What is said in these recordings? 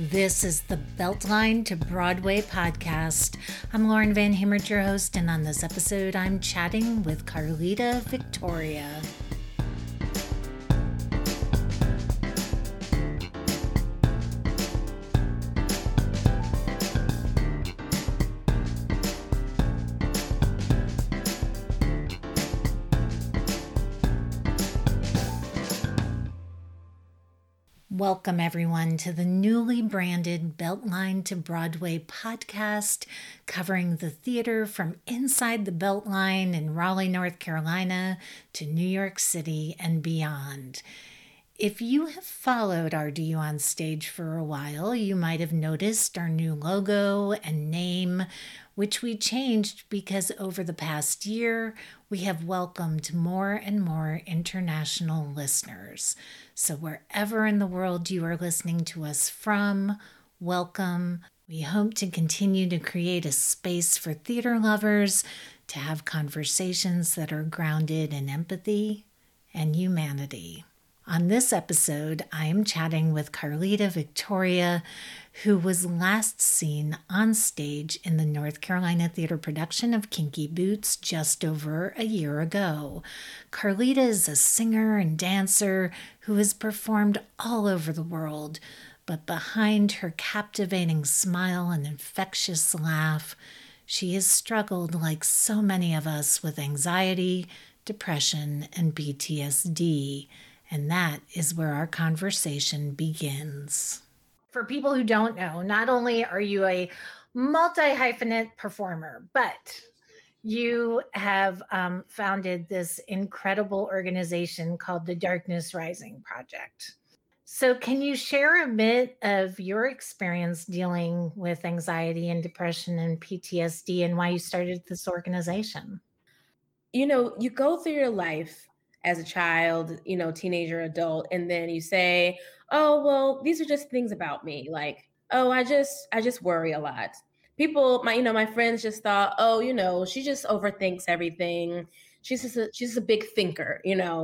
This is the Beltline to Broadway podcast. I'm Lauren Van Hemert, your host, and on this episode, I'm chatting with Carlita Victoria. Welcome, everyone, to the newly branded Beltline to Broadway podcast, covering the theater from inside the Beltline in Raleigh, North Carolina, to New York City and beyond. If you have followed RDU on stage for a while, you might have noticed our new logo and name, which we changed because over the past year, we have welcomed more and more international listeners. So wherever in the world you are listening to us from, welcome. We hope to continue to create a space for theater lovers to have conversations that are grounded in empathy and humanity. On this episode, I am chatting with Carlita Victoria, who was last seen on stage in the North Carolina theater production of Kinky Boots just over a year ago. Carlita is a singer and dancer who has performed all over the world, but behind her captivating smile and infectious laugh, she has struggled like so many of us with anxiety, depression, and PTSD. And that is where our conversation begins. For people who don't know, not only are you a multi-hyphenate performer, but you have founded this incredible organization called the Darkness Rising Project. So can you share a bit of your experience dealing with anxiety and depression and PTSD and why you started this organization? You know, you go through your life as a child, teenager, adult, and then you say, oh, well, these are just things about me. Like, oh, I just worry a lot. People, my friends just thought, oh, she just overthinks everything. She's a big thinker,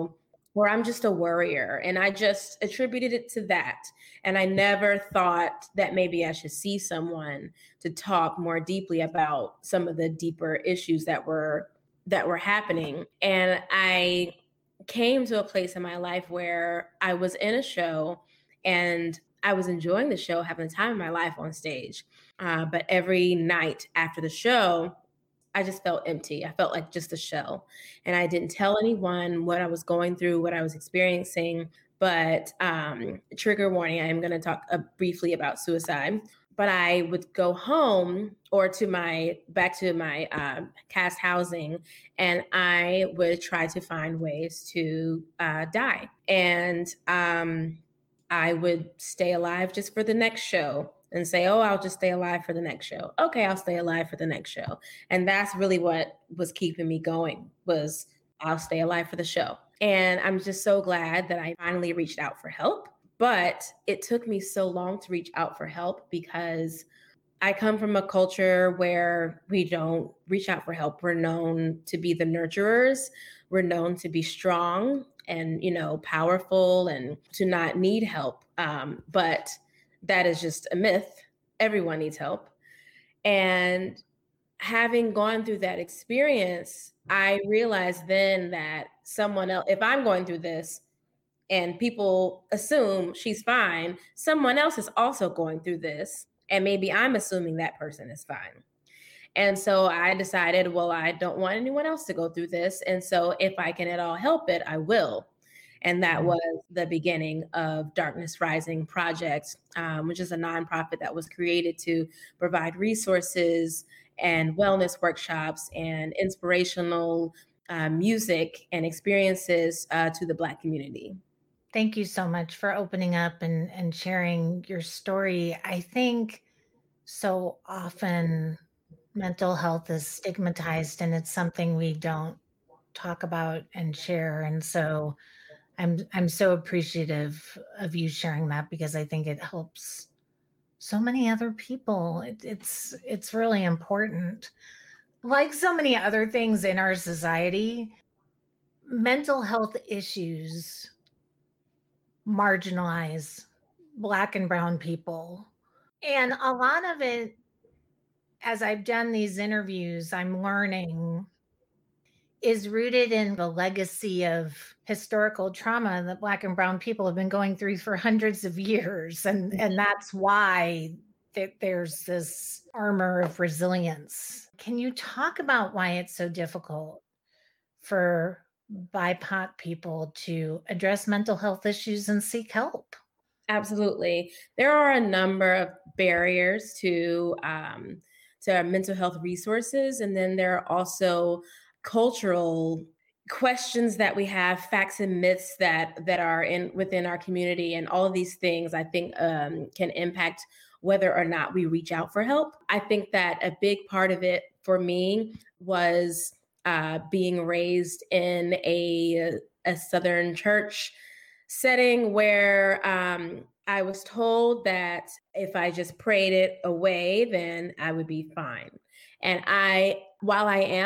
or I'm just a worrier. And I just attributed it to that. And I never thought that maybe I should see someone to talk more deeply about some of the deeper issues that were happening. And I came to a place in my life where I was in a show and I was enjoying the show, having the time of my life on stage. But every night after the show, I just felt empty. I felt like just a shell. And I didn't tell anyone what I was going through, what I was experiencing. But trigger warning, I am going to talk briefly about suicide. But I would go home or back to my cast housing, and I would try to find ways to die. And I would stay alive just for the next show and say, oh, I'll just stay alive for the next show. Okay, I'll stay alive for the next show. And that's really what was keeping me going, was I'll stay alive for the show. And I'm just so glad that I finally reached out for help. But it took me so long to reach out for help because I come from a culture where we don't reach out for help. We're known to be the nurturers. We're known to be strong and, powerful and to not need help. But that is just a myth. Everyone needs help. And having gone through that experience, I realized then that someone else, if I'm going through this, and people assume she's fine, someone else is also going through this. And maybe I'm assuming that person is fine. And so I decided, well, I don't want anyone else to go through this. And so if I can at all help it, I will. And that was the beginning of Darkness Rising Project, which is a nonprofit that was created to provide resources and wellness workshops and inspirational music and experiences to the Black community. Thank you so much for opening up and sharing your story. I think so often mental health is stigmatized and it's something we don't talk about and share. And so I'm so appreciative of you sharing that because I think it helps so many other people. It's really important. Like so many other things in our society, mental health issues marginalize Black and brown people. And a lot of it, as I've done these interviews, I'm learning is rooted in the legacy of historical trauma that Black and Brown people have been going through for hundreds of years. And that's why there's this armor of resilience. Can you talk about why it's so difficult for BIPOC people to address mental health issues and seek help? Absolutely. There are a number of barriers to mental health resources. And then there are also cultural questions that we have, facts and myths that are in within our community. And all of these things, I think, can impact whether or not we reach out for help. I think that a big part of it for me was being raised in a Southern church setting where I was told that if I just prayed it away, then I would be fine. And while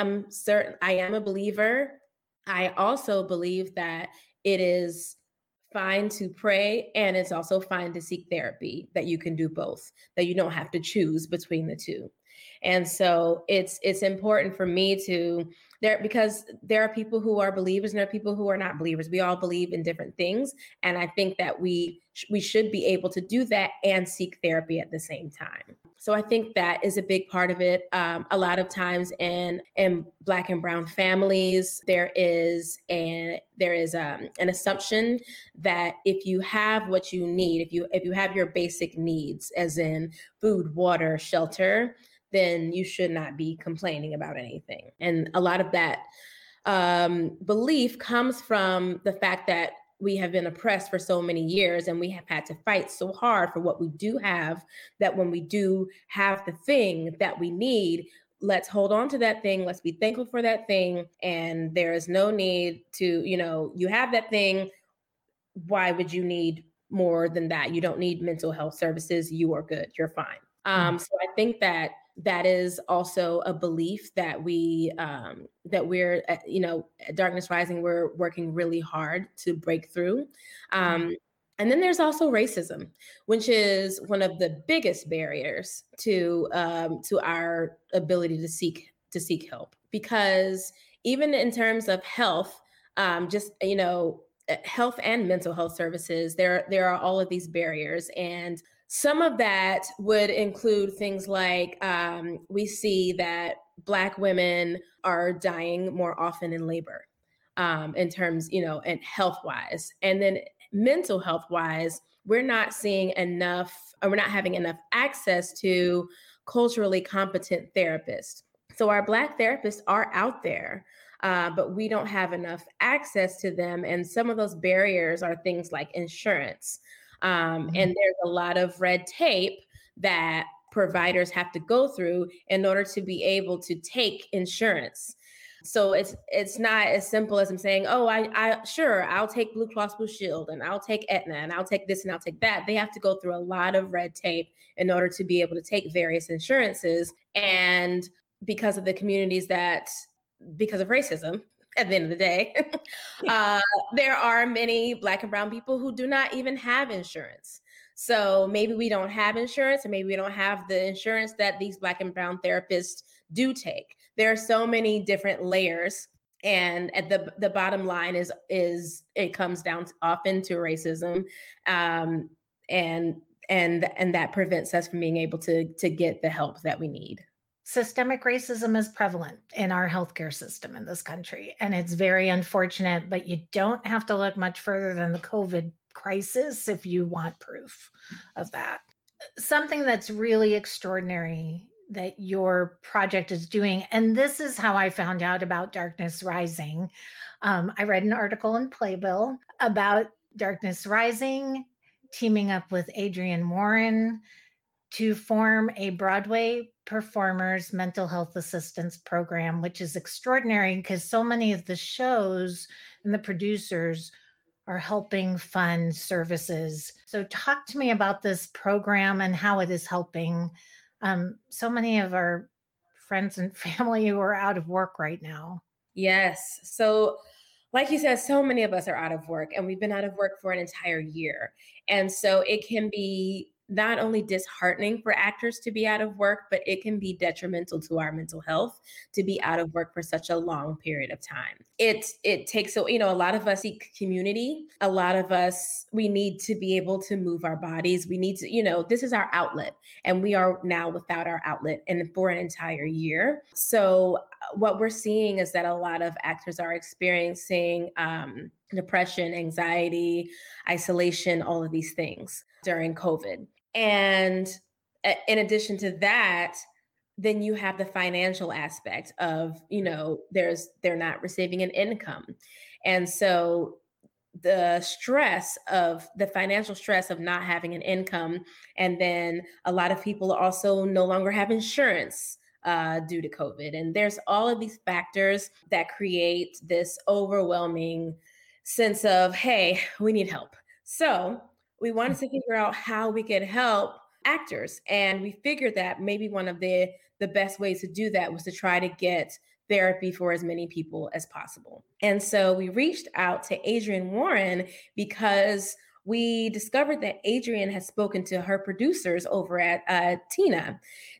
I am a believer, I also believe that it is fine to pray and it's also fine to seek therapy, that you can do both, that you don't have to choose between the two. And so it's important for me to there because there are people who are believers and there are people who are not believers. We all believe in different things, and I think that we should be able to do that and seek therapy at the same time. So I think that is a big part of it. A lot of times in Black and Brown families, there is an assumption that if you have what you need, if you have your basic needs, as in food, water, shelter, then you should not be complaining about anything. And a lot of that belief comes from the fact that we have been oppressed for so many years and we have had to fight so hard for what we do have, that when we do have the thing that we need, let's hold on to that thing. Let's be thankful for that thing. And there is no need to, you have that thing. Why would you need more than that? You don't need mental health services. You are good. You're fine. So I think that is also a belief that we're at Darkness Rising, we're working really hard to break through. And then there's also racism, which is one of the biggest barriers to our ability to seek help. Because even in terms of health, health and mental health services, there are all of these barriers. And some of that would include things like we see that Black women are dying more often in labor, in terms, and health wise. And then mental health wise, we're not seeing enough, or we're not having enough access to culturally competent therapists. So our Black therapists are out there, but we don't have enough access to them. And some of those barriers are things like insurance. And there's a lot of red tape that providers have to go through in order to be able to take insurance. So it's not as simple as I'm saying, oh, I'll take Blue Cross Blue Shield and I'll take Aetna and I'll take this and I'll take that. They have to go through a lot of red tape in order to be able to take various insurances. And because of the communities because of racism, at the end of the day, there are many Black and Brown people who do not even have insurance. So maybe we don't have insurance, or maybe we don't have the insurance that these Black and Brown therapists do take. There are so many different layers. And at the bottom line is it comes down often to racism, and that prevents us from being able to get the help that we need. Systemic racism is prevalent in our healthcare system in this country, and it's very unfortunate, but you don't have to look much further than the COVID crisis if you want proof of that. Something that's really extraordinary that your project is doing, and this is how I found out about Darkness Rising. I read an article in Playbill about Darkness Rising teaming up with Adrienne Warren to form a Broadway performers mental health assistance program, which is extraordinary because so many of the shows and the producers are helping fund services. So talk to me about this program and how it is helping so many of our friends and family who are out of work right now. Yes. So like you said, so many of us are out of work, and we've been out of work for an entire year. And so it can be not only disheartening for actors to be out of work, but it can be detrimental to our mental health to be out of work for such a long period of time. It takes, so a lot of us seek community. A lot of us, we need to be able to move our bodies. We need to, this is our outlet, and we are now without our outlet and for an entire year. So what we're seeing is that a lot of actors are experiencing depression, anxiety, isolation, all of these things during COVID. And in addition to that, then you have the financial aspect of, they're not receiving an income. And so the financial stress of not having an income, and then a lot of people also no longer have insurance due to COVID. And there's all of these factors that create this overwhelming sense of, hey, we need help. So we wanted to figure out how we could help actors. And we figured that maybe one of the best ways to do that was to try to get therapy for as many people as possible. And so we reached out to Adrienne Warren because we discovered that Adrienne had spoken to her producers over at Tina,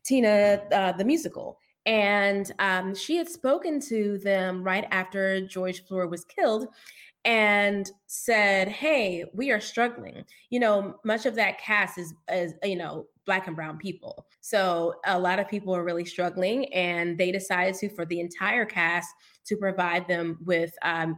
the musical. And she had spoken to them right after George Floyd was killed and said, hey, we are struggling. Much of that cast is Black and brown people. So a lot of people are really struggling, and they decided for the entire cast to provide them with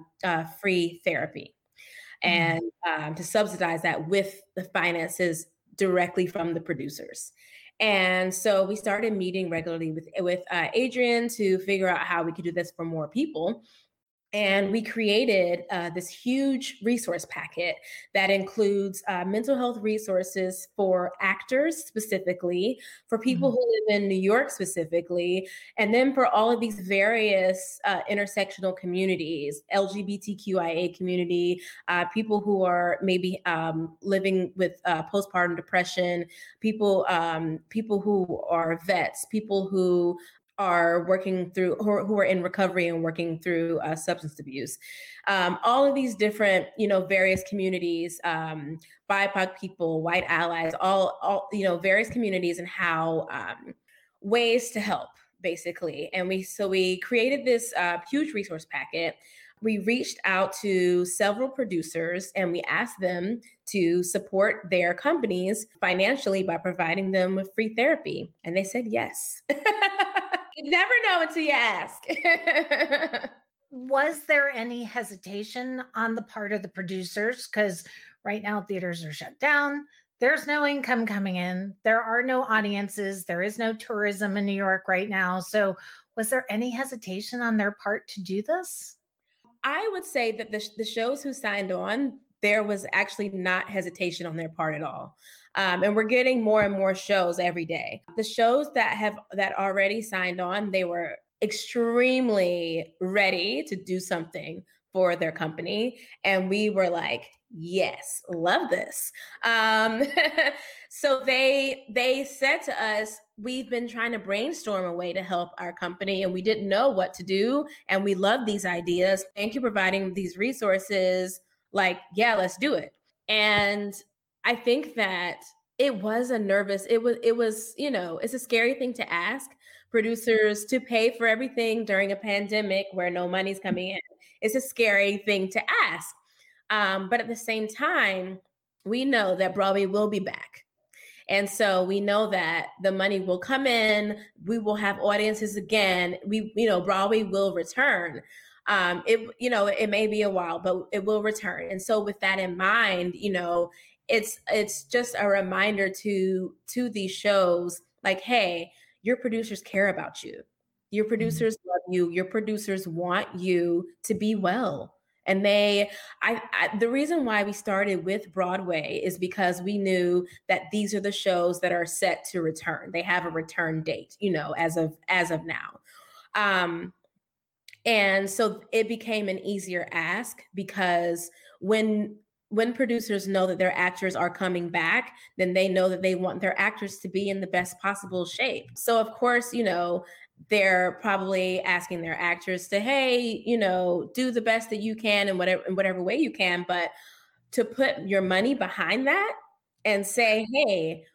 free therapy and to subsidize that with the finances directly from the producers. And so we started meeting regularly with Adrienne to figure out how we could do this for more people. And we created this huge resource packet that includes mental health resources for actors specifically, for people who live in New York specifically, and then for all of these various intersectional communities, LGBTQIA community, people who are maybe living with postpartum depression, people who are vets, people who are working through, who are in recovery and working through substance abuse. All of these different, various communities, BIPOC people, white allies, all various communities, and how ways to help, basically. And we created this huge resource packet. We reached out to several producers and we asked them to support their companies financially by providing them with free therapy. And they said yes. You never know until you ask. Was there any hesitation on the part of the producers? Because right now theaters are shut down. There's no income coming in. There are no audiences. There is no tourism in New York right now. So was there any hesitation on their part to do this? I would say that the shows who signed on, there was actually not hesitation on their part at all. And we're getting more and more shows every day. The shows that already signed on, they were extremely ready to do something for their company. And we were like, yes, love this. So they said to us, we've been trying to brainstorm a way to help our company and we didn't know what to do. And we love these ideas. Thank you for providing these resources. Like, yeah, let's do it. And I think that it was it's a scary thing to ask producers to pay for everything during a pandemic where no money's coming in. It's a scary thing to ask. But at the same time, we know that Broadway will be back. And so we know that the money will come in, we will have audiences again, Broadway will return. It may be a while, but it will return. And so with that in mind, it's just a reminder to these shows, like, hey, your producers care about you. Your producers love you. Your producers want you to be well. And the reason why we started with Broadway is because we knew that these are the shows that are set to return. They have a return date, as of now. And so it became an easier ask because when producers know that their actors are coming back, then they know that they want their actors to be in the best possible shape. So of course, they're probably asking their actors to, hey, do the best that you can in whatever way you can, but to put your money behind that and say, hey,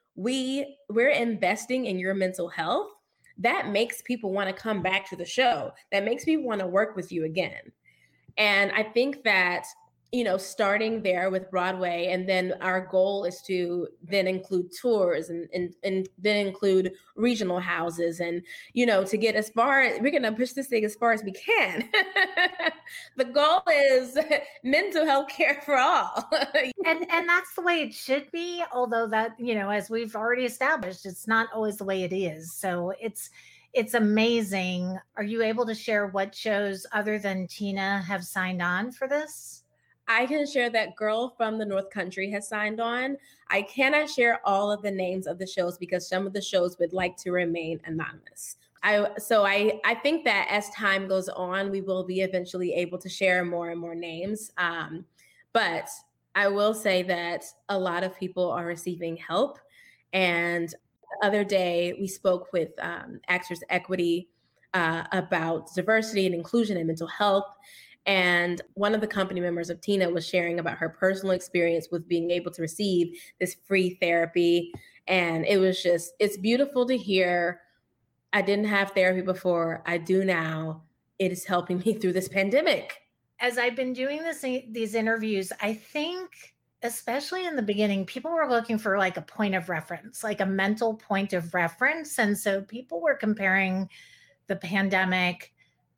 we're investing in your mental health, that makes people want to come back to the show. That makes people want to work with you again. And I think that, starting there with Broadway, and then our goal is to then include tours and then include regional houses and, to get as far, we're going to push this thing as far as we can. The goal is mental health care for all. And that's the way it should be, although that, as we've already established, it's not always the way it is. So it's amazing. Are you able to share what shows other than Tina have signed on for this? I can share that Girl from the North Country has signed on. I cannot share all of the names of the shows because some of the shows would like to remain anonymous. I think that as time goes on, we will be eventually able to share more and more names. But I will say that a lot of people are receiving help. And the other day, we spoke with Actors Equity about diversity and inclusion and mental health. And one of the company members of Tina was sharing about her personal experience with being able to receive this free therapy. And it's beautiful to hear. I didn't have therapy before. I do now. It is helping me through this pandemic. As I've been doing these interviews, I think, especially in the beginning, people were looking for like a point of reference, like a mental point of reference. And so people were comparing the pandemic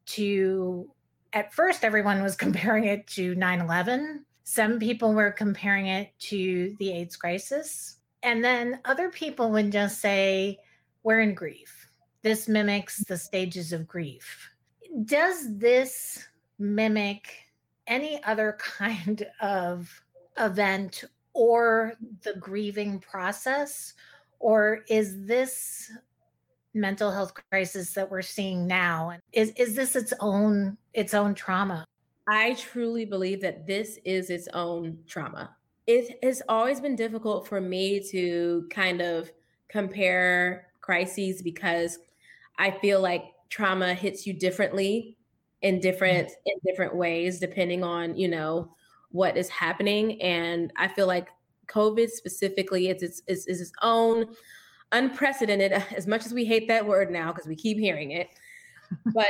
to, at first, everyone was comparing it to 9/11. Some people were comparing it to the AIDS crisis. And then other people would just say, we're in grief. This mimics the stages of grief. Does this mimic any other kind of event or the grieving process? Or is this mental health crisis that we're seeing now, is this its own trauma? I truly believe that this is its own trauma. It has always been difficult for me to kind of compare crises because I feel like trauma hits you differently in different ways depending on, what is happening. And I feel like COVID specifically is its own unprecedented, as much as we hate that word now because we keep hearing it, but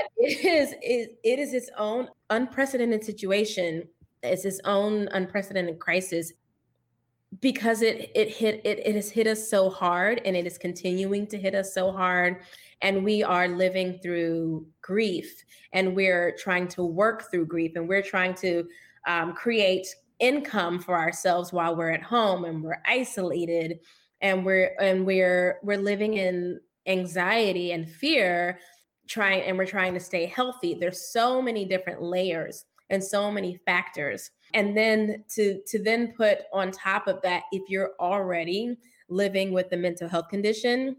it is its own unprecedented situation. It's its own unprecedented crisis because it has hit us so hard, and it is continuing to hit us so hard. And we are living through grief, and we're trying to work through grief, and we're trying to create income for ourselves while we're at home and we're isolated, and we're living in anxiety and fear, we're trying to stay healthy. There's so many different layers and so many factors. And then to then put on top of that, if you're already living with a mental health condition,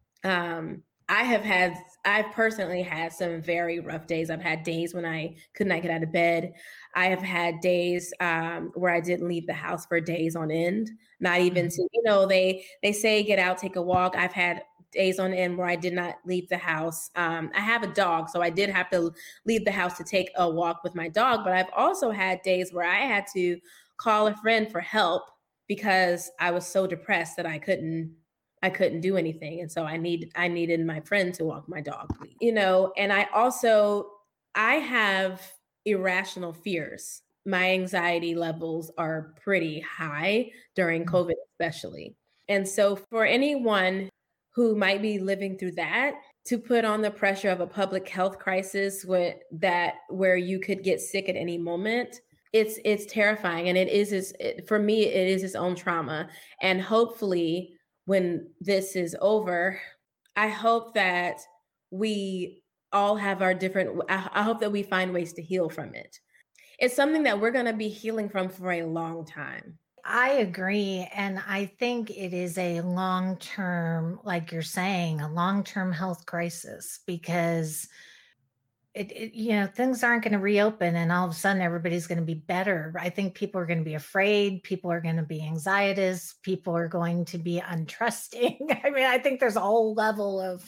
I've personally had some very rough days. I've had days when I could not get out of bed. I have had days where I didn't leave the house for days on end, not even to, they say get out, take a walk. I've had days on end where I did not leave the house. I have a dog, so I did have to leave the house to take a walk with my dog. But I've also had days where I had to call a friend for help because I was so depressed that I couldn't do anything. And so I needed my friend to walk my dog, and I have irrational fears. My anxiety levels are pretty high during COVID, especially. And so for anyone who might be living through that, to put on the pressure of a public health crisis where you could get sick at any moment, it's terrifying. And for me, it is its own trauma. And hopefully when this is over, I hope that we all have I hope that we find ways to heal from it. It's something that we're going to be healing from for a long time. I agree. And I think it is a long-term, like you're saying, a long-term health crisis because things aren't going to reopen and all of a sudden everybody's going to be better. I think people are going to be afraid. People are going to be anxietous. People are going to be untrusting. I mean, I think there's a whole level of,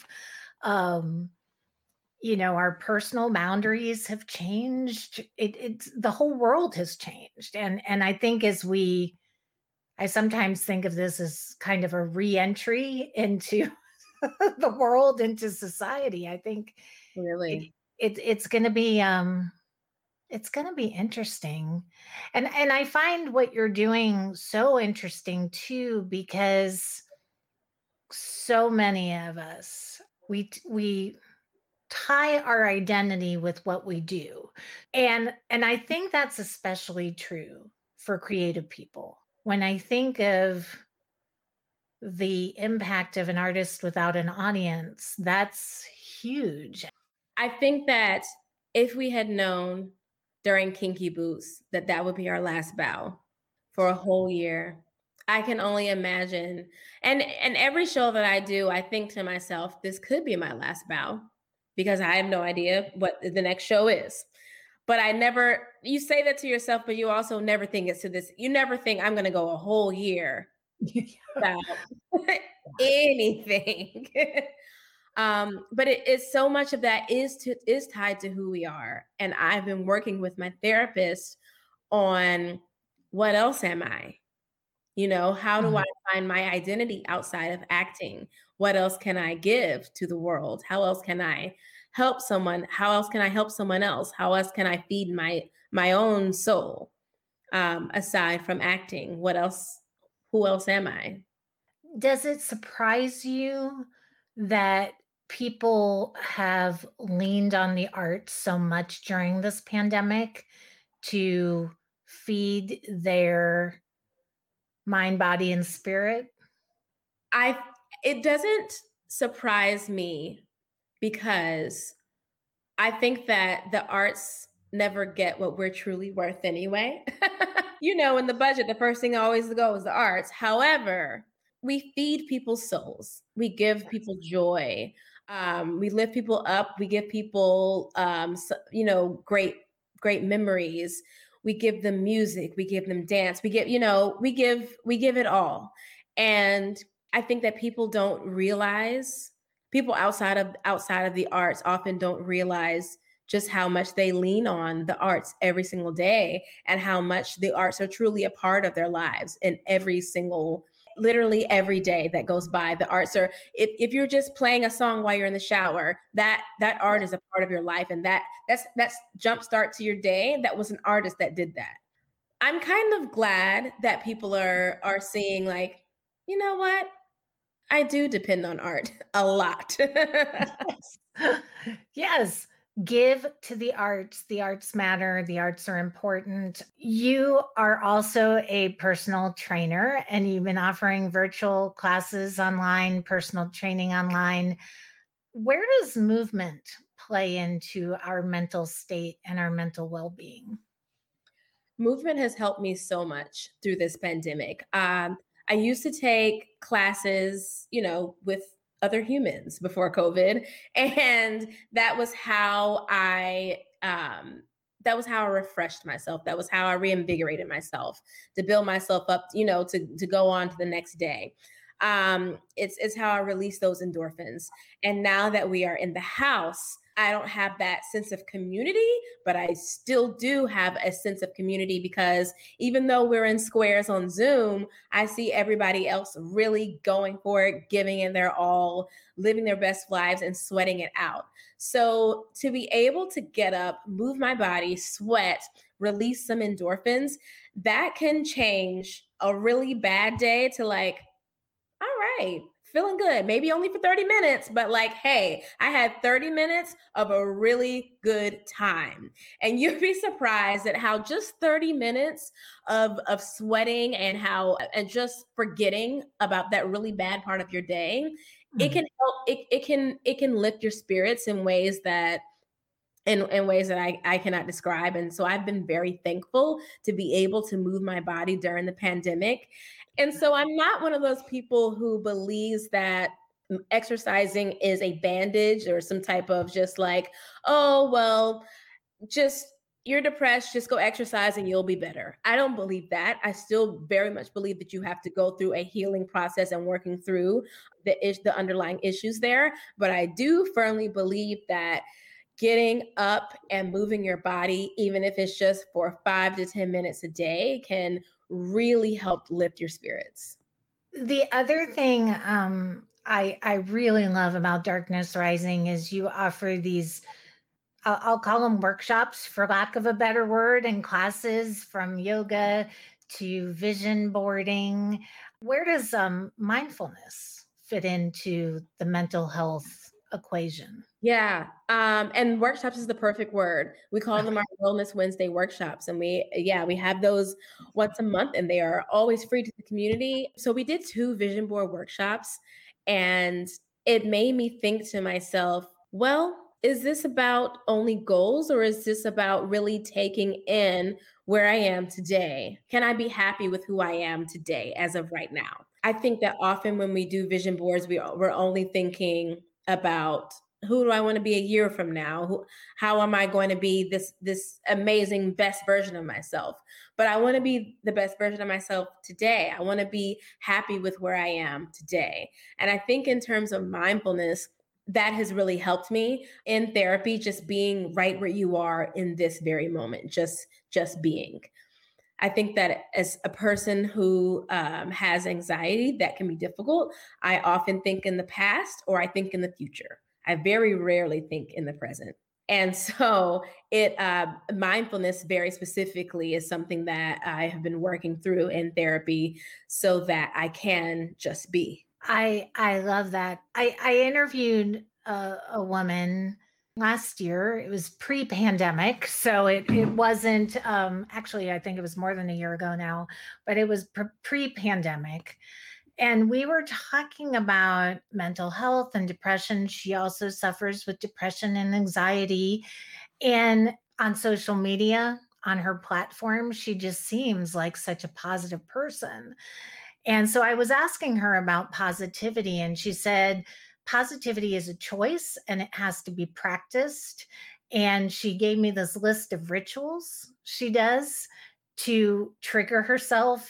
our personal boundaries have changed. It's the whole world has changed. And I think as we I sometimes think of this as kind of a re-entry into the world, into society. I think it, Really. it's going to be it's going to be interesting. And I find what you're doing so interesting too, because so many of us, we tie our identity with what we do. And I think that's especially true for creative people. When I think of the impact of an artist without an audience, that's huge. I think that if we had known during Kinky Boots that that would be our last bow for a whole year, I can only imagine. And every show that I do, I think to myself, this could be my last bow because I have no idea what the next show is. But I never, you say that to yourself, but you also never think it's to this. You never think I'm going to go a whole year without anything. But it's so much of that is tied to who we are. And I've been working with my therapist on what else am I? You know, how do I Mhm. find my identity outside of acting? What else can I give to the world? How else can I help someone? How else can I help someone else? How else can I feed my own soul? Aside from acting, what else? Who else am I? Does it surprise you that people have leaned on the arts so much during this pandemic to feed their mind, body, and spirit? I It doesn't surprise me because I think that the arts never get what we're truly worth anyway. You know, in the budget, the first thing always to go is the arts. However, we feed people's souls. We give people joy. We lift people up. We give people, great memories. We give them music. We give them dance. We give it all. And I think that people don't realize people outside of the arts often don't realize just how much they lean on the arts every single day and how much the arts are truly a part of their lives in every single literally every day that goes by. The arts are, if you're just playing a song while you're in the shower, that art is a part of your life, and that's jump start to your day. That was an artist that did that. I'm kind of glad that people are seeing, like, you know what, I do depend on art a lot. Yes. Yes. Give to the arts. The arts matter. The arts are important. You are also a personal trainer, and you've been offering virtual classes online, personal training online. Where does movement play into our mental state and our mental well being? Movement has helped me so much through this pandemic. I used to take classes, with other humans before COVID, and that was how I refreshed myself. That was how I reinvigorated myself to build myself up, to go on to the next day. It's how I release those endorphins. And now that we are in the house, I don't have that sense of community, but I still do have a sense of community because even though we're in squares on Zoom, I see everybody else really going for it, giving in their all, living their best lives and sweating it out. So to be able to get up, move my body, sweat, release some endorphins, that can change a really bad day to, like, all right, feeling good. Maybe only for 30 minutes, but like, hey, I had 30 minutes of a really good time. And you'd be surprised at how just 30 minutes of sweating and just forgetting about that really bad part of your day, it Mhm. can help it can lift your spirits in ways that I cannot describe. And so I've been very thankful to be able to move my body during the pandemic. And so I'm not one of those people who believes that exercising is a bandage or some type of just like, oh, well, just you're depressed, just go exercise and you'll be better. I don't believe that. I still very much believe that you have to go through a healing process and working through the underlying issues there. But I do firmly believe that getting up and moving your body, even if it's just for 5 to 10 minutes a day, can really helped lift your spirits. The other thing I really love about Darkness Rising is you offer these, I'll call them workshops for lack of a better word, and classes from yoga to vision boarding. Where does mindfulness fit into the mental health equation? Yeah. And workshops is the perfect word. We call them our Wellness Wednesday workshops. And we have those once a month and they are always free to the community. So we did 2 vision board workshops and it made me think to myself, well, is this about only goals or is this about really taking in where I am today? Can I be happy with who I am today as of right now? I think that often when we do vision boards, we're only thinking about who do I want to be a year from now? How am I going to be this amazing best version of myself? But I want to be the best version of myself today. I want to be happy with where I am today. And I think in terms of mindfulness, that has really helped me in therapy, just being right where you are in this very moment, just being. I think that as a person who has anxiety, that can be difficult. I often think in the past or I think in the future. I very rarely think in the present. And so it mindfulness very specifically is something that I have been working through in therapy so that I can just be. I love that. I interviewed a woman last year. It was pre-pandemic, so it wasn't actually I think it was more than a year ago now, but it was pre-pandemic. And we were talking about mental health and depression. She also suffers with depression and anxiety. And on social media, on her platform, she just seems like such a positive person. And so I was asking her about positivity, and she said, positivity is a choice and it has to be practiced. And she gave me this list of rituals she does to trigger herself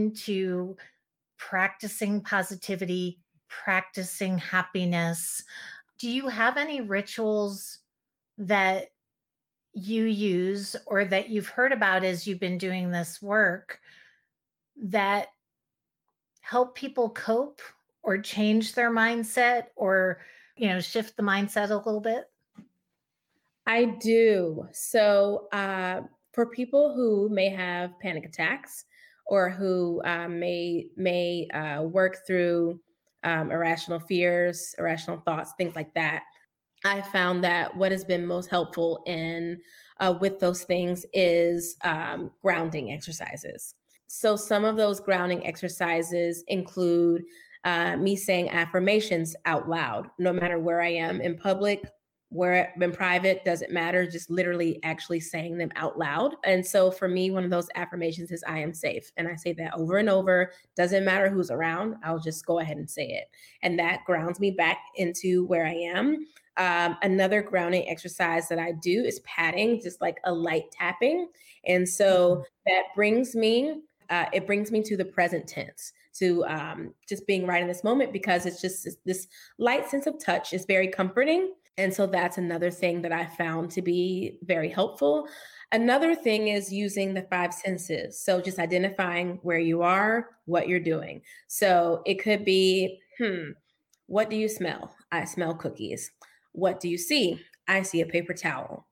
into practicing positivity, practicing happiness. Do you have any rituals that you use or that you've heard about as you've been doing this work that help people cope or change their mindset or, shift the mindset a little bit? I do. So, for people who may have panic attacks or who may work through irrational fears, irrational thoughts, things like that, I found that what has been most helpful in with those things is grounding exercises. So some of those grounding exercises include me saying affirmations out loud, no matter where I am in public, where in private, doesn't matter, just literally actually saying them out loud. And so for me, one of those affirmations is I am safe. And I say that over and over, doesn't matter who's around, I'll just go ahead and say it. And that grounds me back into where I am. Another grounding exercise that I do is patting, just like a light tapping. And so that brings me, it brings me to the present tense, to just being right in this moment, because it's just this light sense of touch is very comforting. And so that's another thing that I found to be very helpful. Another thing is using the 5 senses. So just identifying where you are, what you're doing. So it could be, what do you smell? I smell cookies. What do you see? I see a paper towel.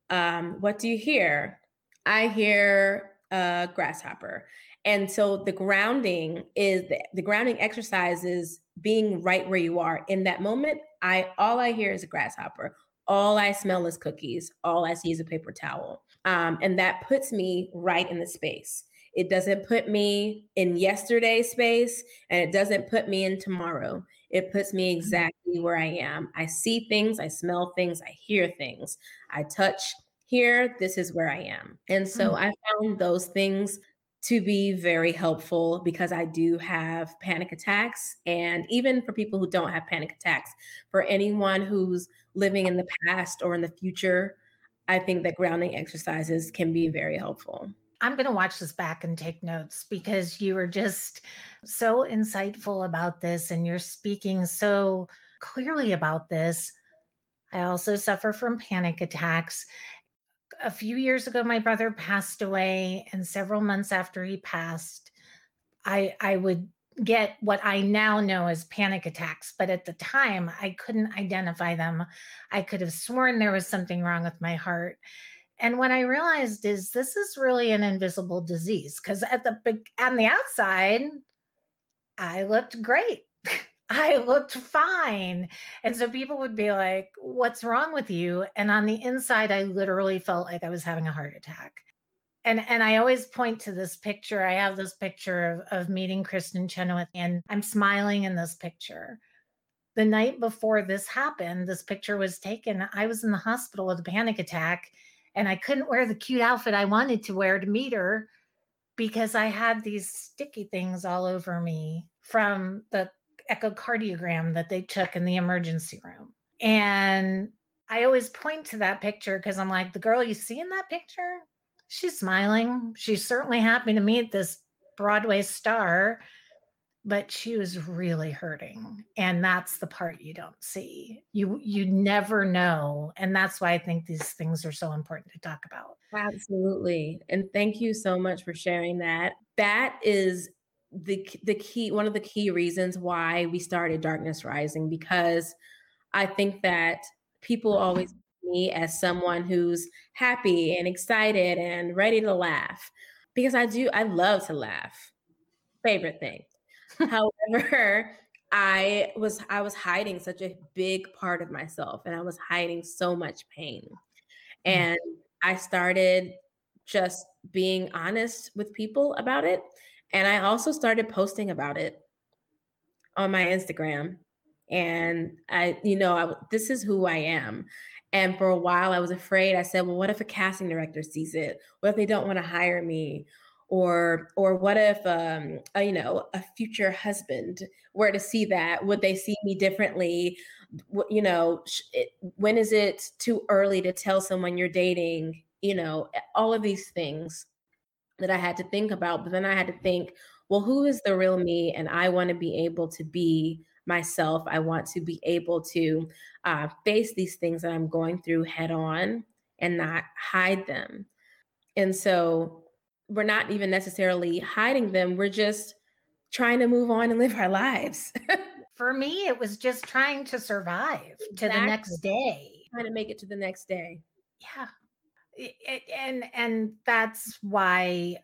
What do you hear? I hear a grasshopper. And so the grounding is the grounding exercise is being right where you are in that moment. All I hear is a grasshopper. All I smell is cookies. All I see is a paper towel. And that puts me right in the space. It doesn't put me in yesterday's space and it doesn't put me in tomorrow. It puts me exactly where I am. I see things, I smell things, I hear things, I touch here. This is where I am. And so I found those things to be very helpful because I do have panic attacks. And even for people who don't have panic attacks, for anyone who's living in the past or in the future, I think that grounding exercises can be very helpful. I'm going to watch this back and take notes because you were just so insightful about this and you're speaking so clearly about this. I also suffer from panic attacks. A few years ago, my brother passed away, and several months after he passed, I would get what I now know as panic attacks, but at the time I couldn't identify them. I could have sworn there was something wrong with my heart. And what I realized is this is really an invisible disease because on the outside, I looked great. I looked fine. And so people would be like, "What's wrong with you?" And on the inside, I literally felt like I was having a heart attack. And I always point to this picture. I have this picture of meeting Kristen Chenoweth, and I'm smiling in this picture. The night before this happened, this picture was taken. I was in the hospital with a panic attack, and I couldn't wear the cute outfit I wanted to wear to meet her because I had these sticky things all over me from the echocardiogram that they took in the emergency room. And I always point to that picture because I'm like, the girl you see in that picture, she's smiling. She's certainly happy to meet this Broadway star, but she was really hurting. And that's the part you don't see. You never know. And that's why I think these things are so important to talk about. Absolutely. And thank you so much for sharing that. That is the key, one of the key reasons why we started Darkness Rising, because I think that people always see me as someone who's happy and excited and ready to laugh, because I love to laugh. Favorite thing. However, I was hiding such a big part of myself, and I was hiding so much pain. And I started just being honest with people about it. And I also started posting about it on my Instagram. And this is who I am. And for a while, I was afraid. I said, well, what if a casting director sees it? What if they don't want to hire me? Or what if a future husband were to see that? Would they see me differently? When is it too early to tell someone you're dating? All of these things that I had to think about. But then I had to think, well, who is the real me? And I want to be able to be myself. I want to be able to face these things that I'm going through head on and not hide them. And so we're not even necessarily hiding them. We're just trying to move on and live our lives. For me, it was just trying to survive to the next day. Trying to make it to the next day. Yeah. And that's why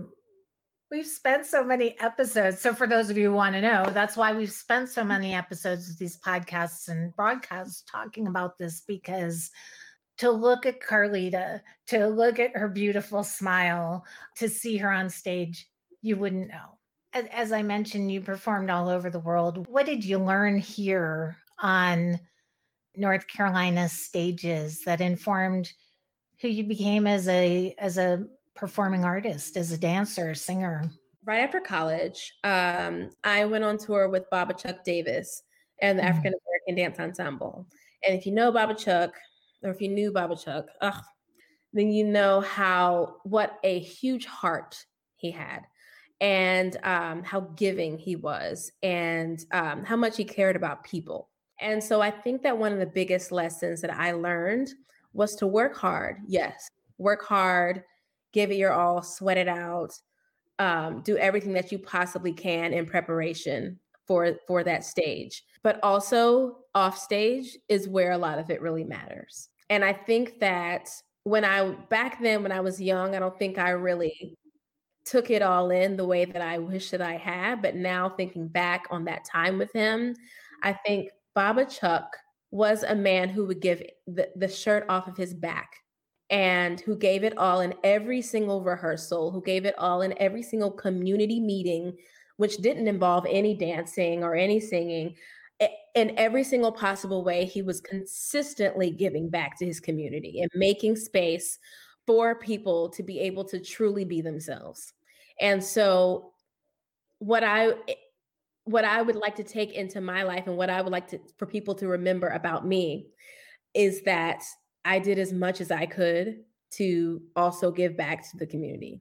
we've spent so many episodes. So for those of you who want to know, that's why we've spent so many episodes of these podcasts and broadcasts talking about this, because to look at Carlita, to look at her beautiful smile, to see her on stage, you wouldn't know. As I mentioned, you performed all over the world. What did you learn here on North Carolina stages that informed who you became as a performing artist, as a dancer, singer? Right after college, I went on tour with Baba Chuck Davis and the African American Dance Ensemble. And if you know Baba Chuck, or if you knew Baba Chuck, then you know what a huge heart he had, and how giving he was, and how much he cared about people. And so I think that one of the biggest lessons that I learned was to work hard. Yes, work hard, give it your all, sweat it out, do everything that you possibly can in preparation for that stage. But also off stage is where a lot of it really matters. And I think that back then when I was young, I don't think I really took it all in the way that I wish that I had. But now thinking back on that time with him, I think Baba Chuck was a man who would give the shirt off of his back, and who gave it all in every single rehearsal, who gave it all in every single community meeting, which didn't involve any dancing or any singing. In every single possible way, he was consistently giving back to his community and making space for people to be able to truly be themselves. And so what I would like to take into my life, and what I would like for people to remember about me, is that I did as much as I could to also give back to the community.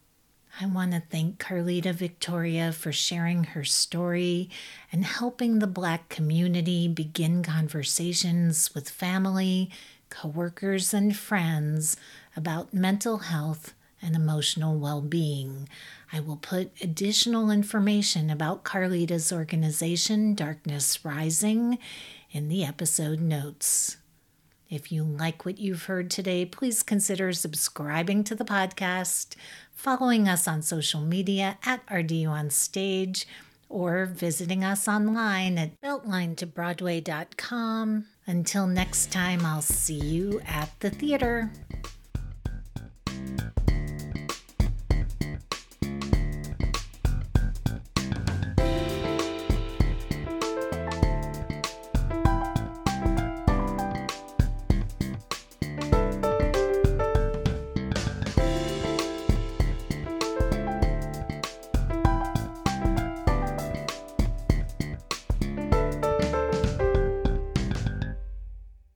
I want to thank Carlita Victoria for sharing her story and helping the Black community begin conversations with family, coworkers, and friends about mental health and emotional well-being. I will put additional information about Carlita's organization, Darkness Rising, in the episode notes. If you like what you've heard today, please consider subscribing to the podcast, following us on social media at RDU on Stage, or visiting us online at beltlinetobroadway.com. Until next time, I'll see you at the theater.